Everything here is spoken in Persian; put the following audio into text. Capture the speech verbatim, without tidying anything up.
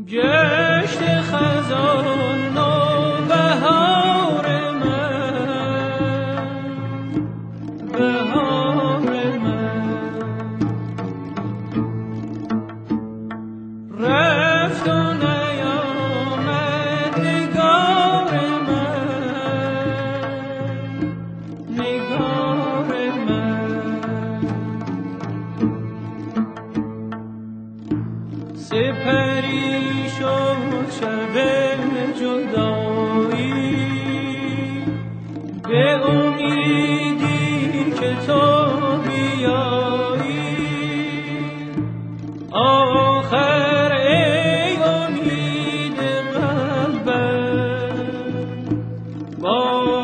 گشت خزان نوبهار من، بهار من رفت و نیامد نگار من، نگار من سپری شد شب جدایی به امیدی که تو بیایی، آخر ای امید قلبم با